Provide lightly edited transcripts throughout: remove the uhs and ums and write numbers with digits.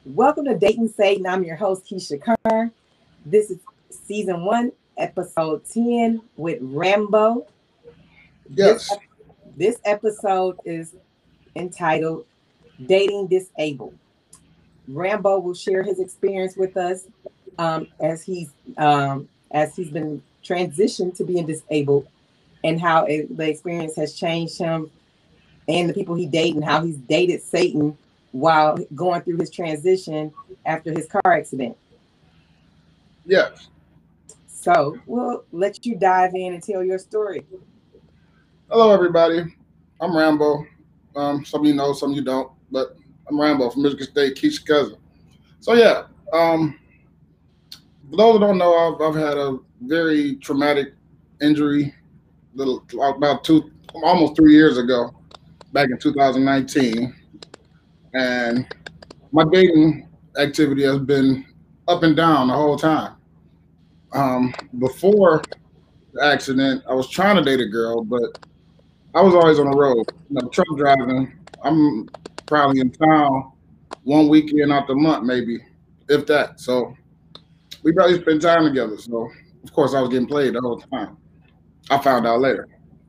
Welcome to Dating Satan. I'm your host, Keisha Kern. This is season 1, episode 10 with Rambo. Yes. This episode is entitled Dating Disabled. Rambo will share his experience with us as he's been transitioned to being disabled and how the experience has changed him and the people he dated and how he's dated Satan while going through his transition after his car accident. Yes. So we'll let you dive in and tell your story. Hello, everybody. I'm Rambo. Some of you know, some of you don't, but I'm Rambo from Michigan State, Keisha's cousin. So yeah, for those who don't know, I've had a very traumatic injury, almost 3 years ago, back in 2019, and my dating activity has been up and down the whole time. Before the accident, I was trying to date a girl, but I was always on the road, truck driving. I'm probably in town one weekend out the month, maybe, if that. So we probably spend time together. So of course I was getting played the whole time. I found out later.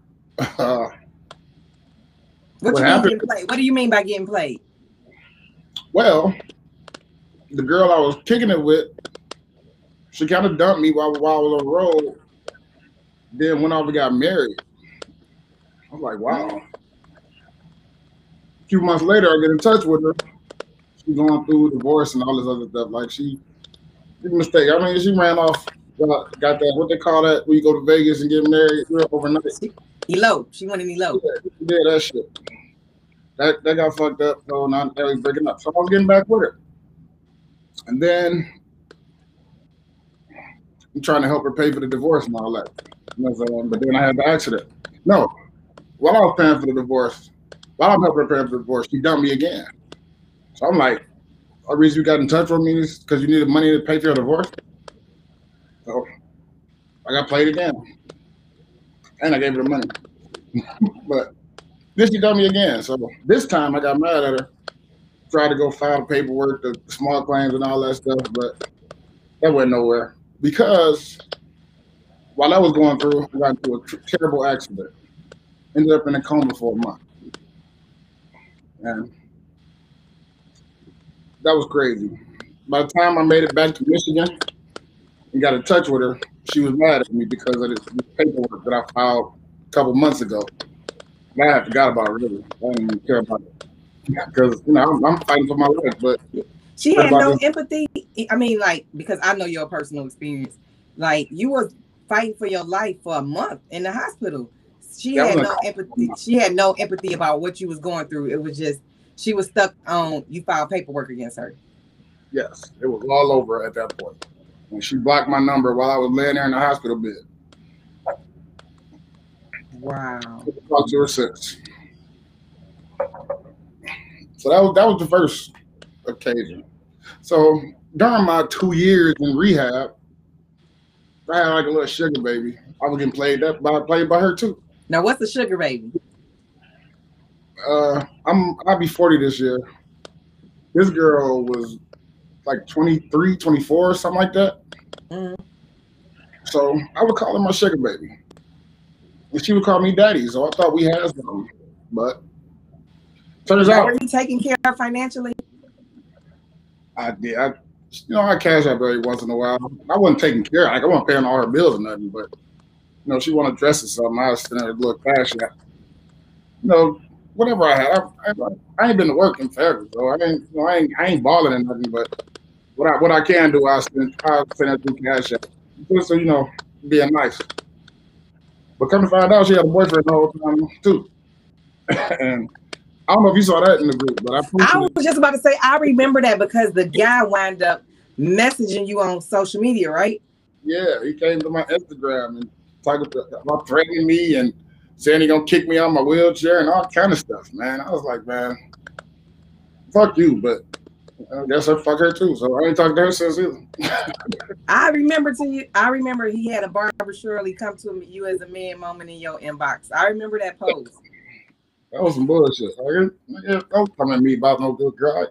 What you mean getting played? What do you mean by getting played? Well, the girl I was kicking it with, she kind of dumped me while I was on the road. Then went off and got married. I was like, wow. A few months later, I get in touch with her. She's going through divorce and all this other stuff. Like she mistake. I mean, she ran off, got that, what they call that, when you go to Vegas and get married real overnight. Elope. She wanted to elope. Yeah, that shit. That got fucked up. So now they're breaking up. So I was getting back with her. And then I'm trying to help her pay for the divorce and all that. You know what I'm saying? But then I had the accident. No. While I was paying for the divorce, while I'm helping her pay for the divorce, she dumped me again. So I'm like, the reason you got in touch with me is because you needed money to pay for your divorce. So I got played again. And I gave her the money. But then she dumped me again. So this time I got mad at her. Tried to go file paperwork, the small claims and all that stuff, but that went nowhere. Because while I was going through, I got into a terrible accident. Ended up in a coma for a month. And that was crazy. By the time I made it back to Michigan and got in touch with her, she was mad at me because of this paperwork that I filed a couple months ago. And I forgot about it, really. I didn't even care about it. Because, I'm fighting for my life, but... She had no empathy. I mean, like, because I know your personal experience. Like, you were fighting for your life for a month in the hospital. She had no empathy. She had no empathy about what you was going through. It was just, she was stuck on, you filed paperwork against her. Yes, it was all over at that point. And she blocked my number while I was laying there in the hospital bed. Wow. I've talked to her since. So that was the first occasion. So during my 2 years in rehab, I had like a little sugar baby. I was getting played by her too. Now, what's the sugar baby? I'll be 40 this year. This girl was like 23, 24, something like that. Mm-hmm. So I would call her my sugar baby. And she would call me daddy. So I thought we had something. But turns out. Were you taking care of financially? I did. I cash out every once in a while. I wasn't taking care of her. Like, I wasn't paying all her bills or nothing, but she wanted to dress or something. I was sending her a little cash out. Whatever I had. I ain't been to work in forever, so I ain't balling or nothing. But what I can do, I'll send her through cash out. Just so being nice. But come to find out, she had a boyfriend the whole time too. And I don't know if you saw that in the group, but I was just about to say, I remember that because the guy wound up messaging you on social media, right? Yeah, he came to my Instagram and talked about threatening me and saying he gonna kick me out of my wheelchair and all kind of stuff, man. I was like, man, fuck you, but I guess I fuck her too. So I ain't talked to her since either. I remember he had a Barbara Shirley come to you as a man moment in your inbox. I remember that post. That was some bullshit. Don't come at me about no good girl.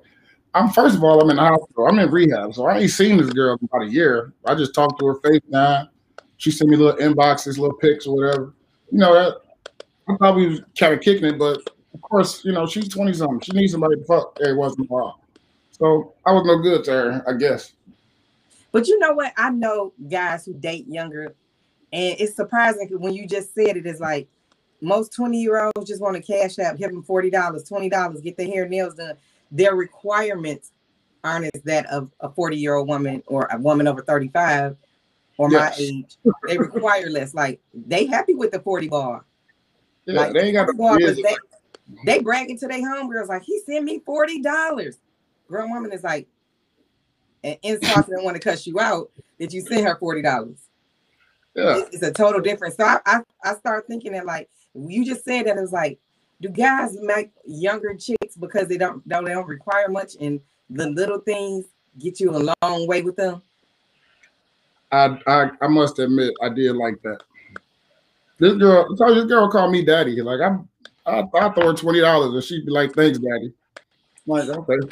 I'm first of all, I'm in the hospital. I'm in rehab, so I ain't seen this girl in about a year. I just talked to her FaceTime. She sent me little inboxes, little pics or whatever. You know, that I thought we was kind of kicking it, but of course, you know, she's 20 something. She needs somebody to fuck every once in a while. So I was no good to her, I guess. But you know what? I know guys who date younger, and it's surprising when you just said it. It's like most 20-year-olds just want to cash out, give them $40, $20, get their hair and nails done. Their requirements aren't as that of a 40-year-old woman or a woman over 35 or my age. They require less. Like they happy with the 40 bar. Yeah, like they ain't got the they bragging to their homegirls like he sent me $40. Grown woman is like, and insult and want to cuss you out that you sent her $40. Yeah, it's a total difference. So I start thinking that like you just said that it's like, do guys make younger chicks because they don't require much and the little things get you a long way with them? I must admit I did like that. This girl called me daddy. Like I throw her $20 and she'd be like, "Thanks, daddy." I'm like, okay.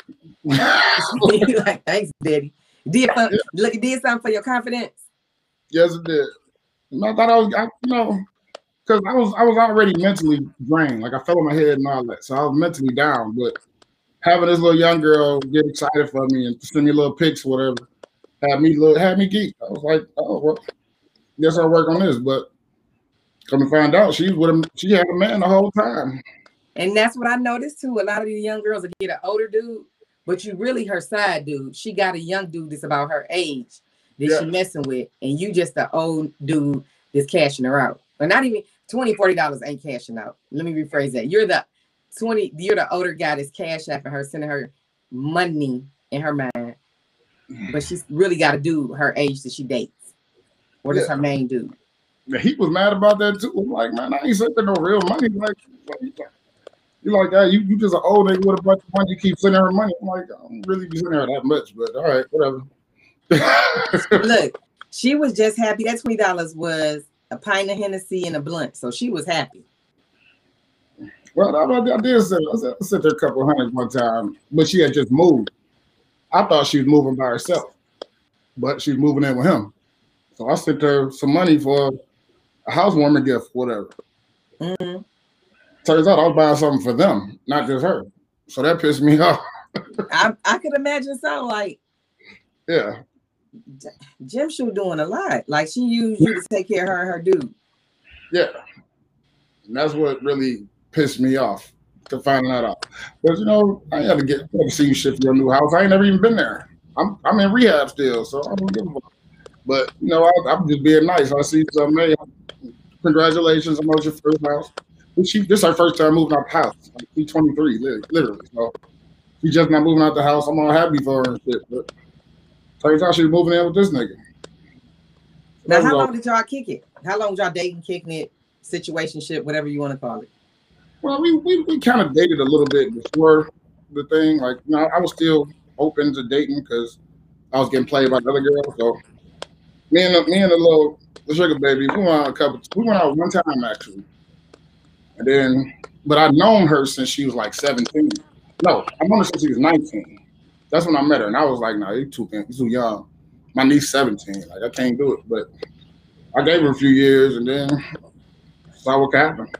Like, thanks, daddy. Did something for your confidence? Yes, it did. And I thought because I was already mentally drained. Like I fell on my head and all that, so I was mentally down. But having this little young girl get excited for me and send me little pics, or whatever, had me geek. I was like, oh well, guess I'll work on this. But come to find out, she had a man the whole time. And that's what I noticed too. A lot of these young girls will get an older dude, but you really her side dude. She got a young dude that's about her age that she messing with, and you just the old dude that's cashing her out. But not even $20, $40 ain't cashing out. Let me rephrase that. You're the older guy that's cash apping her, sending her money in her mind. But she's really got a dude her age that she dates. Or that's her main dude. He was mad about that too. I'm like, man, I ain't sending no real money. Like you like that? You just an old nigga with a bunch of money. You keep sending her money. I'm like, I don't really be sending her that much, but all right, whatever. Look, she was just happy. That $20 was a pint of Hennessy and a blunt, so she was happy. Well, I did sent her a couple hundred one time, but she had just moved. I thought she was moving by herself, but she was moving in with him. So I sent her some money for a housewarming gift, whatever. Mm-hmm. Turns out I was buying something for them, not just her. So that pissed me off. I could imagine something like, yeah, Jim Shoe doing a lot. Like she used you to take care of her and her dude. Yeah, and that's what really pissed me off to find that out. Because I ain't had to see you shift your new house. I ain't never even been there. I'm in rehab still, so I don't give a fuck. But I'm just being nice. I see something. Hey, congratulations, I'm on your first house. This is her first time moving out the house. Like, she's 23, literally. So she's just not moving out the house. I'm all happy for her and shit. But turns out she was moving in with this nigga. Now, how long did y'all kick it? How long y'all dating, kicking it, situationship, whatever you want to call it? Well, we kind of dated a little bit before the thing. Like, I was still open to dating because I was getting played by the other girl. So me and the sugar baby, we went out one time actually. And then, but I'd known her since she was like 17. No, I've known her since she was 19. That's when I met her. And I was like, nah, you're too young. My niece 17. Like, I can't do it. But I gave her a few years and then saw what happened.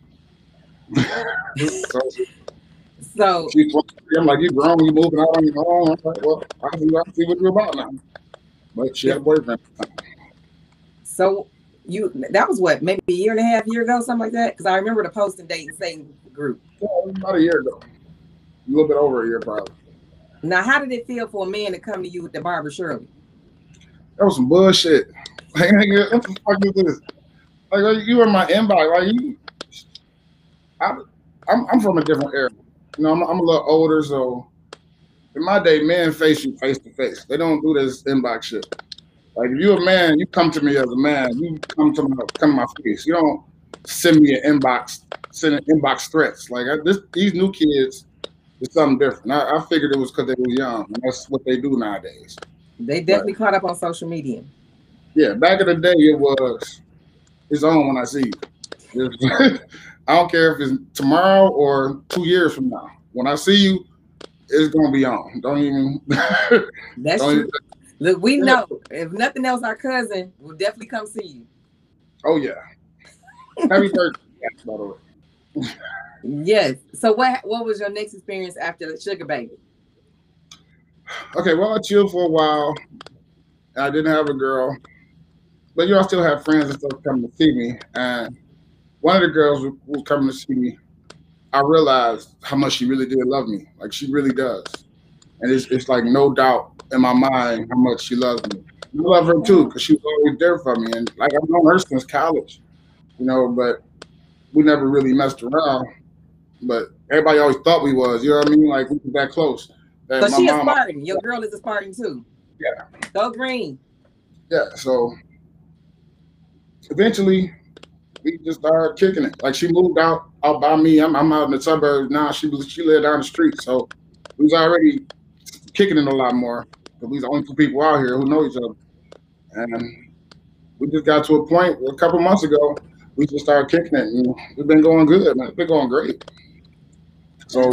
So she's 23. I'm like, you grown, you moving out on your own. I'm like, well, I see what you're about now. But she had a boyfriend. So that was what, maybe a year and a half ago, something like that? Because I remember the post and date and same group. Yeah, about a year ago. A little bit over a year, probably. Now, how did it feel for a man to come to you with the Barbara Shirley? That was some bullshit. Like, nigga, what the fuck is this? Like, you in my inbox. Like, I'm from a different era. I'm a little older, so in my day, men face you face to face. They don't do this inbox shit. Like, if you're a man, you come to me as a man. You come to my face. You don't send me an inbox threats. Like, these new kids, it's something different. I figured it was because they were young, and that's what they do nowadays. They definitely caught up on social media. Yeah, back in the day, it's on when I see you. I don't care if it's tomorrow or 2 years from now. When I see you, it's gonna be on. Don't even. That's don't true. even, Look, we know if nothing else, our cousin will definitely come see you. oh yeah. Happy birthday, by the way. Yes. So what was your next experience after the Sugar Baby? Okay, well, I chilled for a while. I didn't have a girl, but I still have friends and stuff coming to see me. And one of the girls who was coming to see me, I realized how much she really did love me. Like she really does, and it's like no doubt in my mind how much she loves me. I love her too because she was always there for me, and like I've known her since college, But we never really messed around. But everybody always thought we was, you know what I mean? Like we were that close. That So my she a mom, Spartan. Your girl is a Spartan too. yeah, Go green. yeah. So eventually we just started kicking it. Like she moved out by me. I'm out in the suburbs now. She lived down the street, so we was already kicking it a lot more. But we was the only two people out here who know each other, and we just got to a point a couple months ago. We just started kicking it, and it's been going good, man. It's been going great. So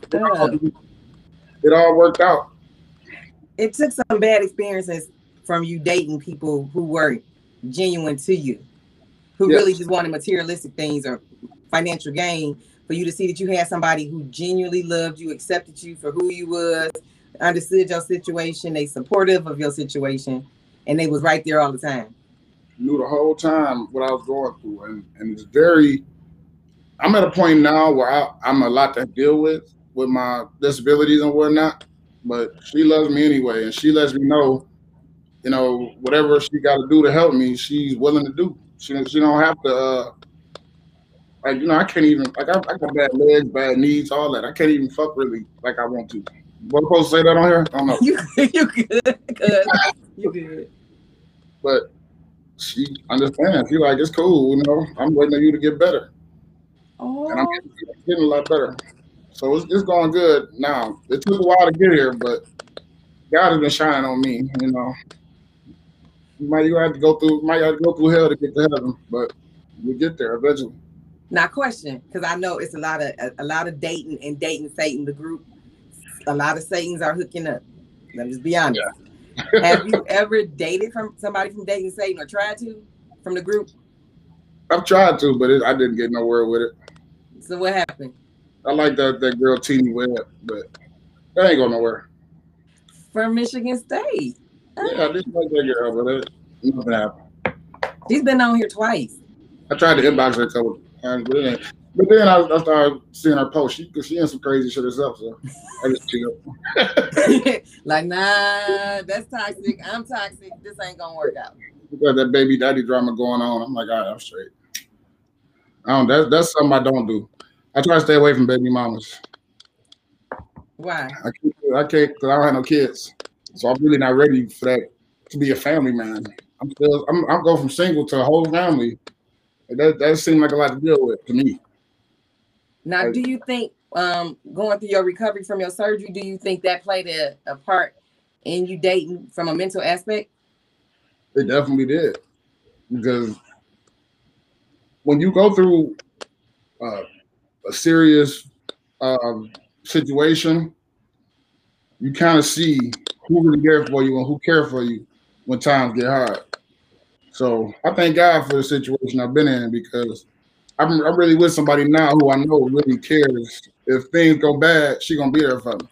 it all worked out. It took some bad experiences from you dating people who were genuine to you, who really just wanted materialistic things or financial gain, for you to see that you had somebody who genuinely loved you, accepted you for who you was, understood your situation, they supportive of your situation, and they was right there all the time. Knew the whole time what I was going through, and it's very. I'm at a point now where I'm a lot to deal with my disabilities and whatnot, but she loves me anyway, and she lets me know, whatever she got to do to help me, she's willing to do. She don't have to. I can't even I got bad legs, bad knees, all that. I can't even fuck really like I want to. What supposed to say that on here? I don't know. you good, you good. But she understands. She like, it's cool, I'm waiting on you to get better. Oh. And I'm getting a lot better. So it's going good now. It took a while to get here, but God has been shining on me. You have to go through hell to get to heaven, but we get there eventually. Now, question, because I know it's a lot of dating and dating Satan, the group. A lot of Satans are hooking up. Let me just be honest. Yeah. Have you ever dated from somebody from dating Satan or tried to from the group? I've tried to, but I didn't get nowhere with it. So what happened? I like that girl Teeny Webb, but that ain't going nowhere. From Michigan State. Yeah, I didn't like that girl, but nothing happened. She's been on here twice. I tried to inbox her a couple times, but then I started seeing her post. She in some crazy shit herself, so I just chill. Like, nah, that's toxic. I'm toxic. This ain't gonna work out. Because that baby daddy drama going on. I'm like, all right, I'm straight. That's something I don't do. I try to stay away from baby mamas. Why? I can't because I don't have no kids, so I'm really not ready for that to be a family man. I'm going from single to a whole family. That seemed like a lot to deal with to me. Now, do you think going through your recovery from your surgery, do you think that played a part in you dating from a mental aspect? It definitely did, because when you go through a serious situation, you kind of see who really cares for you and who cares for you when times get hard. So I thank God for the situation I've been in, because I'm really with somebody now who I know really cares. If things go bad, she's gonna be there for me.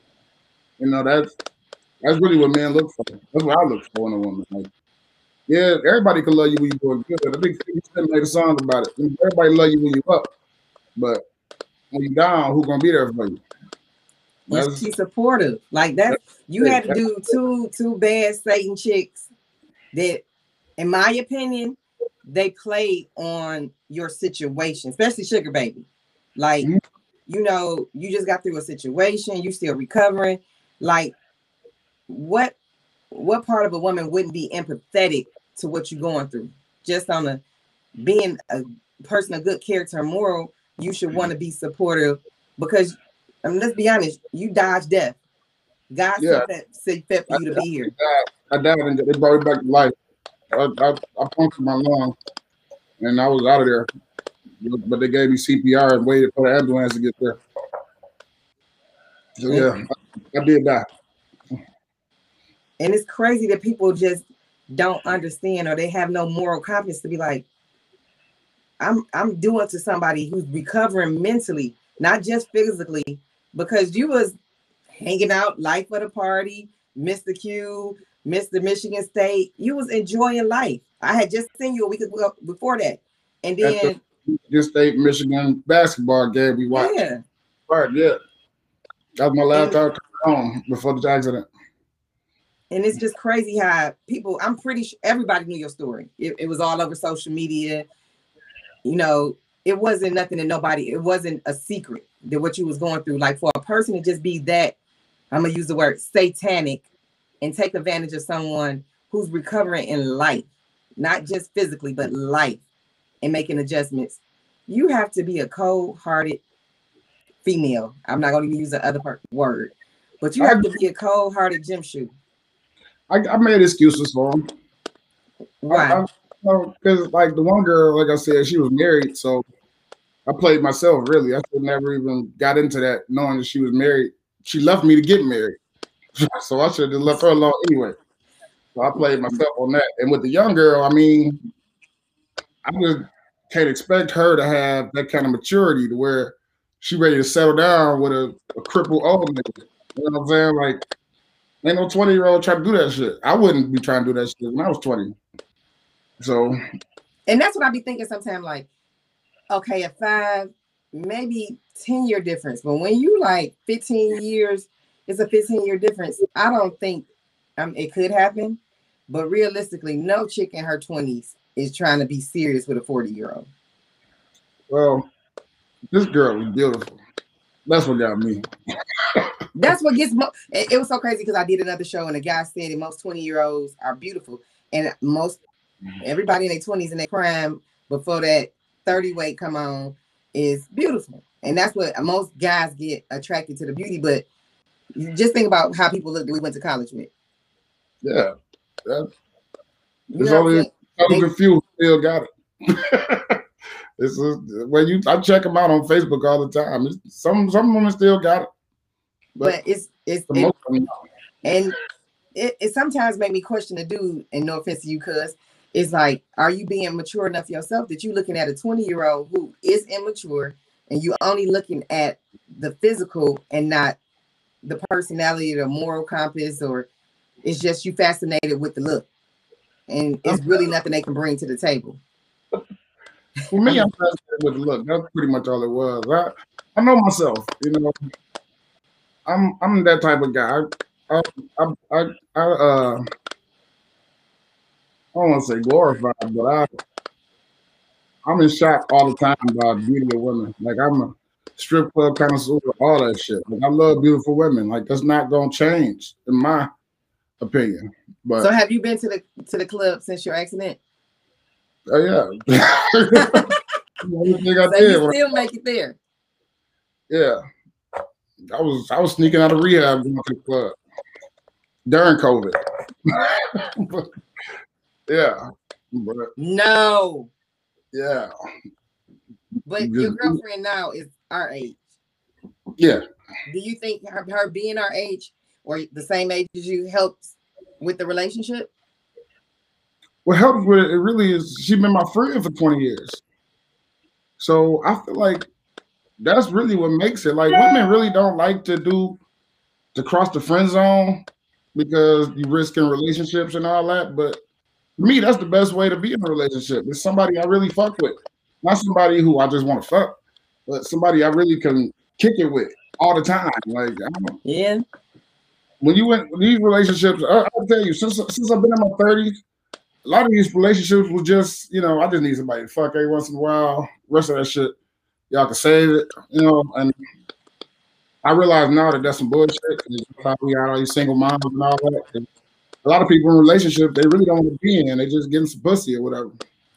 That's really what men look for. That's what I look for in a woman. Like, yeah, everybody can love you when you're doing good. I think 50 Cent made a song about it. Everybody love you when you're up, but when you're down, who's gonna be there for you? She's supportive. Like that, you had to do two bad Satan chicks that, in my opinion, they played on your situation, especially Sugar Baby. Like, you just got through a situation, you still recovering. Like, what part of a woman wouldn't be empathetic to what you're going through? Just on being a person of good character and moral, you should want to be supportive, because let's be honest, you dodged death. God said fit for you to be here. I died and they brought me back to life. I punctured my lung and I was out of there. But they gave me CPR and waited for the ambulance to get there. So yeah, I did that. And it's crazy that people just don't understand, or they have no moral compass to be like, I'm doing to somebody who's recovering mentally, not just physically, because you was hanging out, life of the party, Mr. Q, Mr. Michigan State. You was enjoying life. I had just seen you a week ago before that. And then at the Michigan State Michigan basketball game we watched. Yeah. Right, yeah. That was my last time coming home before the accident. And it's just crazy how people, I'm pretty sure everybody knew your story. It was all over social media. You know, it wasn't nothing that it wasn't a secret that what you was going through. Like for a person to just be that, I'm going to use the word satanic, and take advantage of someone who's recovering in life, not just physically, but life, and making adjustments. You have to be a cold-hearted female. I'm not going to use the other word, but you have to be a cold-hearted gym shoe. I made excuses for him. Why? Because like the one girl, like I said, she was married, so I played myself. Really, I should never even got into that, knowing that she was married. She left me to get married, so I should have left her alone anyway. So I played myself on that. And with the young girl, I mean, I just can't expect her to have that kind of maturity to where she ready to settle down with a crippled old nigga. You know what I'm saying? Like, ain't no 20-year-old trying to do that shit. I wouldn't be trying to do that shit when I was 20. So, and that's what I be thinking sometimes, like, okay, a 5, maybe 10-year difference. But when you like 15 years, it's a 15-year difference. I don't think it could happen. But realistically, no chick in her 20s is trying to be serious with a 40-year-old. Well, this girl was beautiful. That's what got me. That's what gets it was so crazy because I did another show and the guy said that most 20-year-olds are beautiful, and everybody in their 20s in their prime before that 30 weight come on is beautiful, and that's what most guys get attracted to, the beauty. But just think about how people look that we went to college with. Yeah, there's only a few still got it. I check them out on Facebook all the time. Some women still got it, but it sometimes make me question the dude. And no offense to you, cuz it's like, are you being mature enough yourself that you looking at a 20-year-old who is immature, and you only looking at the physical and not the personality or the moral compass, or it's just you fascinated with the look, and it's really nothing they can bring to the table. For me, I'm fascinated with the look. That's pretty much all it was. I know myself, you know. I'm that type of guy. I don't want to say glorified, but I'm in shock all the time by the beauty of women. Like, I'm a strip club connoisseur, all that shit. Like, I love beautiful women. Like, that's not gonna change, in my opinion. But so, have you been to the club since your accident? Oh yeah. So you still make it there? Yeah. I was sneaking out of rehab going to the club during COVID. But, yeah. But, no. Yeah. But your girlfriend now is our age. Yeah. Do you think her being our age or the same age as you helps with the relationship? What helps with it really is she's been my friend for 20 years. So I feel like that's really what makes it. Like, women really don't like to cross the friend zone because you risk in relationships and all that. But for me, that's the best way to be in a relationship. It's somebody I really fuck with. Not somebody who I just want to fuck, but somebody I really can kick it with all the time. Like, yeah. When you went these relationships, I'll tell you, since I've been in my 30s, a lot of these relationships was just, you know, I just need somebody to fuck every once in a while. The rest of that shit, y'all can save it, you know. And I realize now that that's some bullshit. We got all these single moms and all that. And a lot of people in relationships, they really don't want to be in. They just getting some pussy or whatever.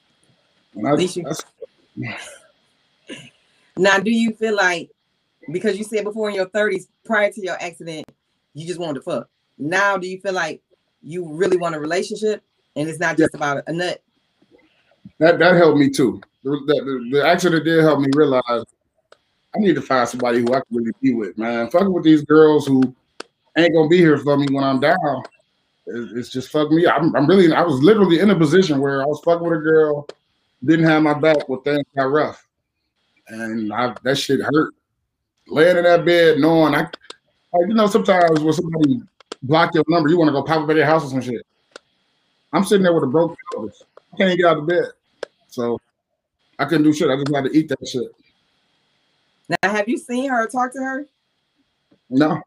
Now, do you feel like, because you said before in your 30s, prior to your accident, you just wanted to fuck. Now, do you feel like you really want a relationship and it's not just about a nut? That helped me too. The accident did help me realize I need to find somebody who I can really be with, man. Fucking with these girls who ain't gonna be here for me when I'm down. It's just fucking me. I was literally in a position where I was fucking with a girl, didn't have my back when things got rough, and that shit hurt. Laying in that bed, knowing sometimes when somebody block your number, you want to go pop up at their house or some shit. I'm sitting there with a broken pelvis. I can't get out of bed, so I couldn't do shit. I just had to eat that shit. Now, have you seen her or talked to her? No.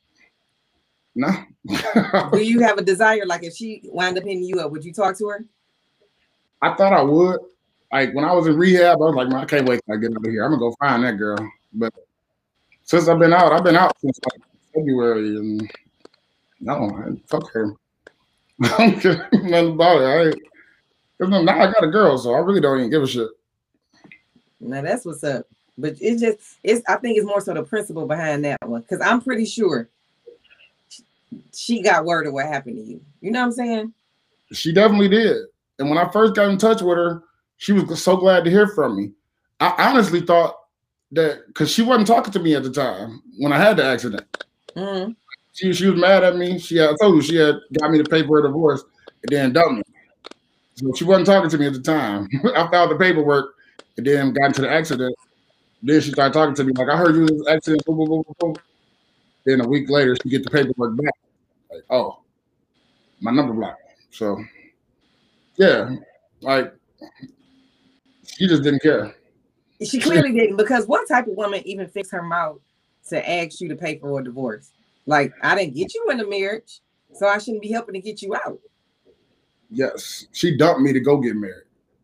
Do you have a desire, like if she wound up hitting you up, would you talk to her? I thought I would. Like when I was in rehab, I was like, man, I can't wait till I get out of here. I'm gonna go find that girl. But since I've been out since like February, and no, fuck her. I don't care nothing about it. Now I got a girl, so I really don't even give a shit. Now that's what's up. But I think it's more so the principle behind that one, because I'm pretty sure she got word of what happened to you. You know what I'm saying? She definitely did. And when I first got in touch with her, she was so glad to hear from me. I honestly thought that because she wasn't talking to me at the time when I had the accident. Mm-hmm. She was mad at me. I told you she had got me to pay for a divorce and then dumped me. So she wasn't talking to me at the time. I filed the paperwork and then got into the accident. Then she started talking to me like, I heard you in this accident. Boom, boom, boom, boom. Then a week later, she get the paperwork back. Like, oh, my number blocked. So, yeah, like, she just didn't care. She clearly didn't, because what type of woman even fixed her mouth to ask you to pay for a divorce? Like, I didn't get you in a marriage, so I shouldn't be helping to get you out. Yes, she dumped me to go get married.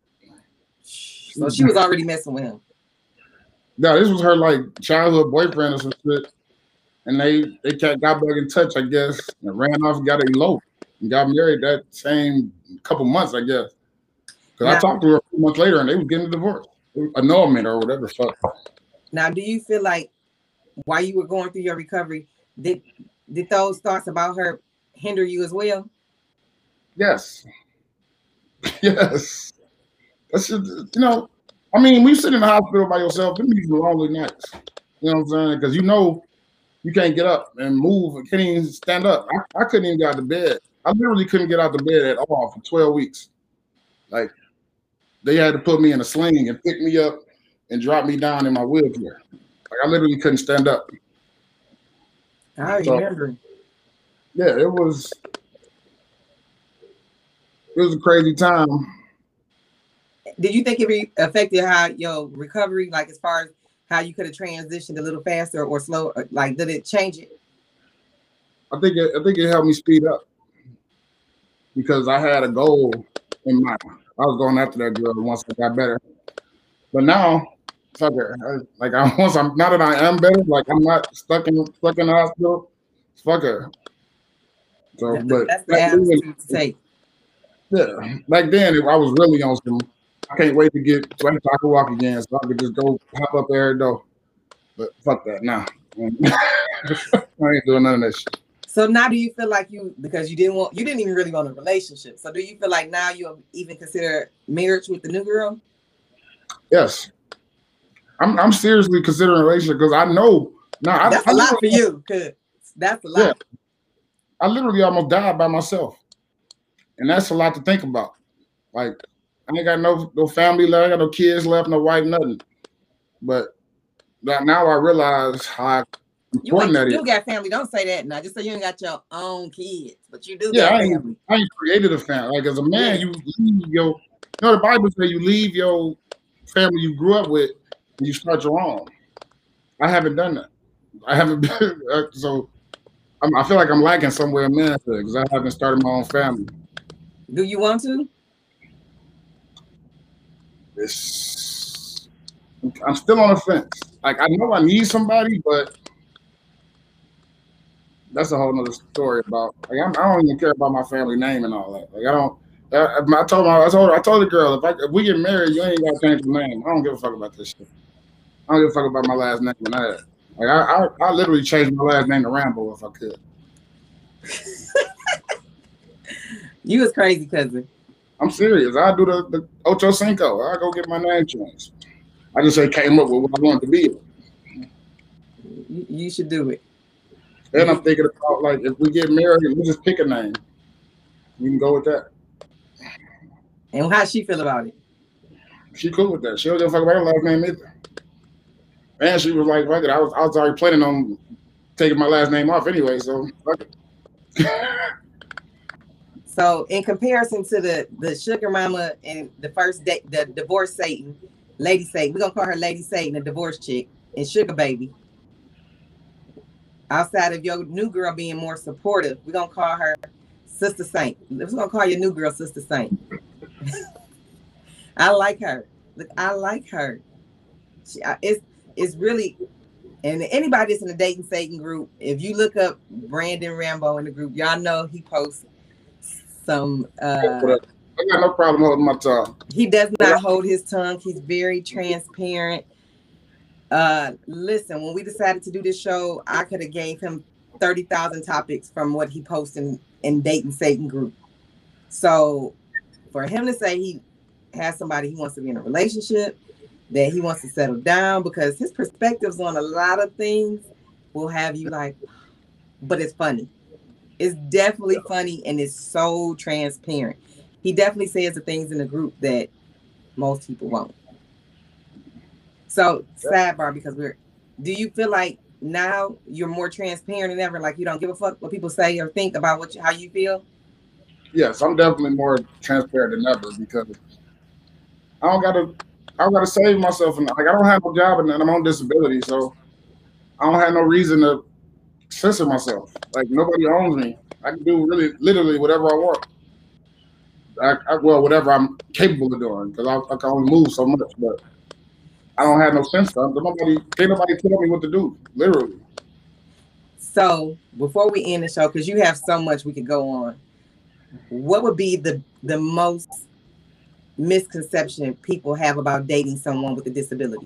So she was already messing with him. No, this was her like childhood boyfriend or some shit. And they got back in touch, I guess, and ran off and got eloped and got married that same couple months, I guess. Because I talked to her a few months later and they was getting a divorce. Annulment or whatever. Fuck. Now, do you feel like while you were going through your recovery, did those thoughts about her hinder you as well? Yes. Yes. That's just, I mean, when you sit in the hospital by yourself, it means lonely nights. You know what I'm saying? Because you can't get up and move and can't even stand up. I couldn't even get out of bed. I literally couldn't get out of bed at all for 12 weeks. Like, they had to put me in a sling and pick me up and drop me down in my wheelchair. Like, I literally couldn't stand up. I remember. Yeah, it was a crazy time. Did you think it affected how your recovery, like as far as how you could have transitioned a little faster or slower? Like, did it change it? I think it helped me speed up because I had a goal in mind. I was going after that girl once I got better, but now, fuck her. Now that I am better, like I'm not stuck in the hospital. Fuck her. So, that's the attitude to take. Yeah, back then I was really on some. I can't wait to get so I can walk again, so I could just go hop up there and go. But fuck that, nah. I ain't doing none of that shit. So now, do you feel like because you didn't even really want a relationship? So do you feel like now you'll even consider marriage with the new girl? Yes, I'm seriously considering a relationship because I know now. That's a lot for you, cause that's a lot. Yeah, I literally almost died by myself, and that's a lot to think about. Like, I ain't got no family left, I got no kids left, no wife, nothing. But now I realize how important that is. You got family. Don't say that now. Just say you ain't got your own kids, but you do. Yeah, got family. I ain't created a family. Like as a man, you leave the Bible says you leave your family you grew up with and you start your own. I haven't done that. I haven't been, so I feel like I'm lacking somewhere in manhood because I haven't started my own family. Do you want to? I'm still on the fence. Like I know I need somebody, but that's a whole nother story about. Like I don't even care about my family name and all that. Like I don't. I told the girl if we get married, you ain't gotta change the name. I don't give a fuck about this shit. I don't give a fuck about my last name and that. Like I literally changed my last name to Rambo if I could. You was crazy, cousin. I'm serious. I do the Ocho Cinco. I go get my name changed. I just came up with what I wanted to be. You should do it. And I'm thinking about like if we get married, we just pick a name. We can go with that. And how she feel about it? She cool with that. She don't give a fuck about her last name either. And she was like, fuck it. I was already planning on taking my last name off anyway, so fuck it. So in comparison to the sugar mama and the first date, the divorce Satan, Lady Satan, we're gonna call her Lady Satan, a divorce chick, and Sugar Baby. Outside of your new girl being more supportive, we're gonna call her Sister Saint. We're gonna call your new girl Sister Saint. I like her. Look, I like her. It's really, and anybody that's in the Dating Satan group, if you look up Brandon Rambo in the group, y'all know he posts some. I got no problem holding my tongue. He does not hold his tongue. He's very transparent. Listen, when we decided to do this show, I could have gave him 30,000 topics from what he posted in Dating Satan group. So for him to say he has somebody he wants to be in a relationship, that he wants to settle down, because his perspectives on a lot of things will have you like, but it's funny. It's definitely funny, and it's so transparent. He definitely says the things in the group that most people won't. So sidebar, because do you feel like now you're more transparent than ever? Like you don't give a fuck what people say or think about how you feel? Yes, I'm definitely more transparent than ever, because I don't gotta save myself, and like I don't have no job and I'm on disability, so I don't have no reason to censor myself. Like nobody owns me. I can do literally whatever I want. Whatever I'm capable of doing, because I can only move so much, but I don't have no sense. Can't nobody tell me what to do, literally. So before we end the show, because you have so much we could go on, what would be the most misconception people have about dating someone with a disability?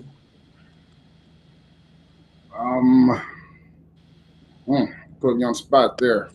Put me on spot there.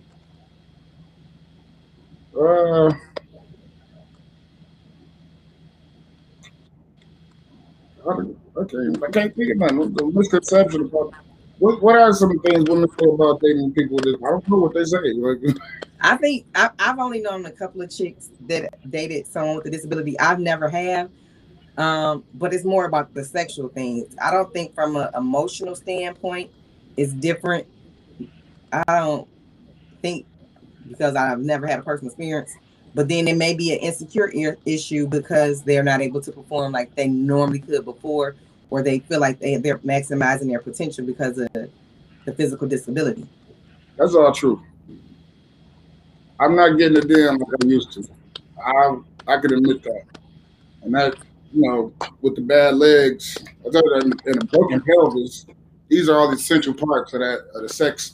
I can't think of nothing. The misconception about what are some things women say about dating people that I don't know what they say. Like, I think I've only known a couple of chicks that dated someone with a disability. I've never have, but it's more about the sexual things. I don't think from an emotional standpoint it's different. I don't think, because I've never had a personal experience. But then it may be an insecure issue because they're not able to perform like they normally could before, or they feel like they're maximizing their potential because of the physical disability. That's all true. I'm not getting it in like I used to. I can admit that. And that, with the bad legs, and a broken pelvis, these are all the essential parts of the sex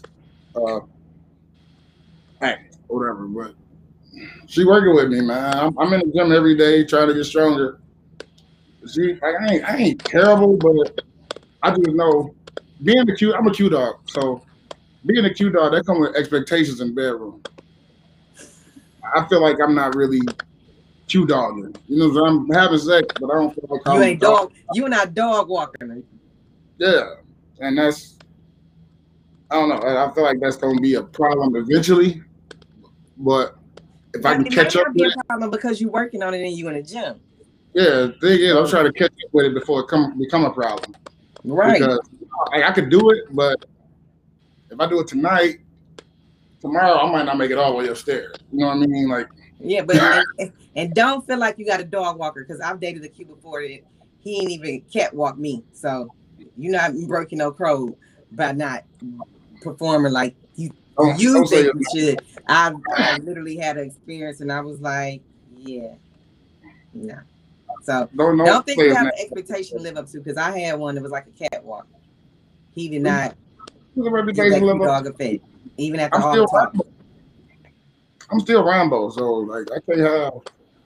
act or whatever. But she working with me, man. I'm in the gym every day trying to get stronger. I ain't terrible, but I just know I'm a Q dog. So being a Q dog, that comes with expectations in the bedroom. I feel like I'm not really Q dogging. So I'm having sex, but I don't feel like you ain't dog. You not dog walking. Yeah, and that's, I don't know. I feel like that's gonna be a problem eventually, but if I can catch up with it, problem because you're working on it and you in the gym. Yeah, the thing is, I'm trying to catch up with it before it become a problem. Right. Because I could do it, but if I do it tonight, tomorrow I might not make it all the way upstairs. You know what I mean? Like, yeah, but and don't feel like you got a dog walker, because I've dated a Q before that he ain't even catwalk me. So you're not breaking no code by not performing like you think you should. I literally had an experience and I was like, yeah, no. So don't think you have an expectation to live up to, because I had one that was like a catwalk. He did not get that dog effect, even after all the talk. I'm still Rambo, so like I can't have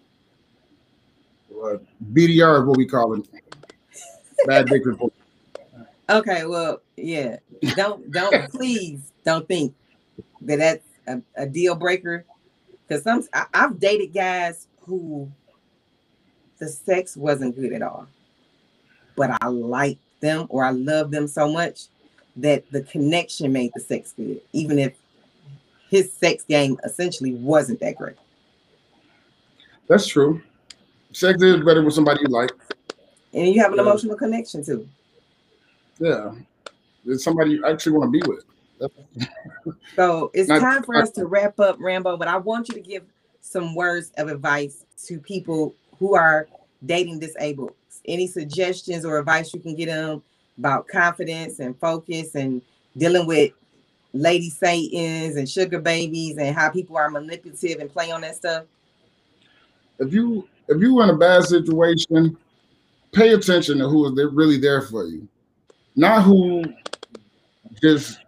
BDR is what we call it. Bad dick report. Okay, well, yeah. Don't please don't think that that's a deal breaker, because I've dated guys who the sex wasn't good at all, but I liked them or I loved them so much that the connection made the sex good, even if his sex game essentially wasn't that great. That's true. Sex is better with somebody you like. And you have an emotional connection too. Yeah. It's somebody you actually want to be with. So it's time for us to wrap up, Rambo, but I want you to give some words of advice to people who are dating disabled. Any suggestions or advice you can get them about confidence and focus and dealing with lady Satans and sugar babies and how people are manipulative and play on that stuff? If you in a bad situation, pay attention to who is really there for you, not who just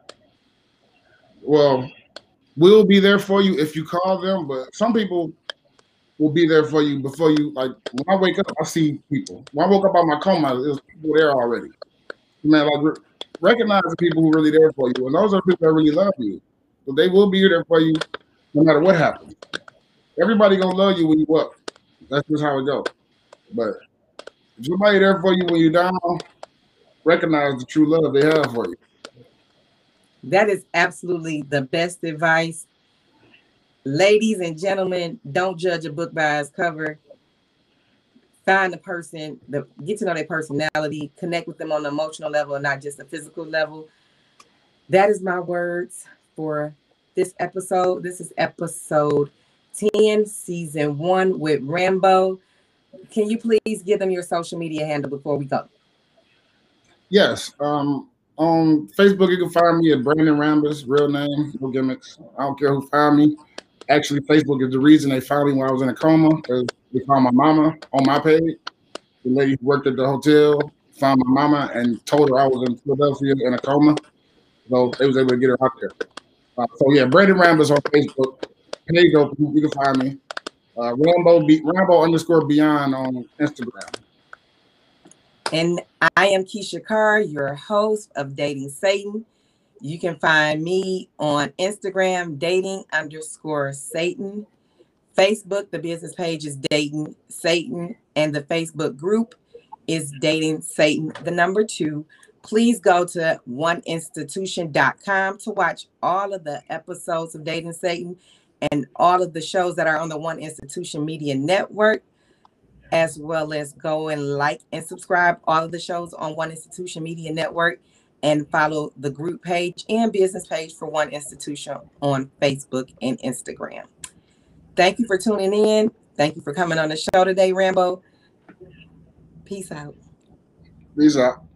will be there for you if you call them. But some people will be there for you before you. Like when I wake up, I see people. When I woke up out of my coma, there was people there already. Man, like recognize the people who are really there for you, and those are people that really love you. So they will be there for you no matter what happens. Everybody gonna love you when you up. That's just how it goes. But if somebody there for you when you're down, recognize the true love they have for you. That is absolutely the best advice. Ladies and gentlemen, don't judge a book by its cover. Find the person, get to know their personality, connect with them on an emotional level and not just a physical level. That is my words for this episode. This is episode 10, season 1 with Rambo. Can you please give them your social media handle before we go? Yes. On Facebook, you can find me at Brandon Rambus, real name, no gimmicks. I don't care who found me. Actually, Facebook is the reason they found me when I was in a coma, because they found my mama on my page. The lady who worked at the hotel found my mama and told her I was in Philadelphia in a coma. So they was able to get her out there. So yeah, Brandon Rambus on Facebook. Page open, you can find me. Rambo_Beyond on Instagram. And I am Keisha Carr, your host of Dating Satan. You can find me on Instagram, dating_Satan. Facebook, the business page is Dating Satan, and the Facebook group is Dating Satan, the number 2. Please go to oneinstitution.com to watch all of the episodes of Dating Satan and all of the shows that are on the One Institution Media Network, as well as go and like and subscribe all of the shows on One Institution Media Network and follow the group page and business page for One Institution on Facebook and Instagram. Thank you for tuning in. Thank you for coming on the show today, Rambo. Peace out. Peace out.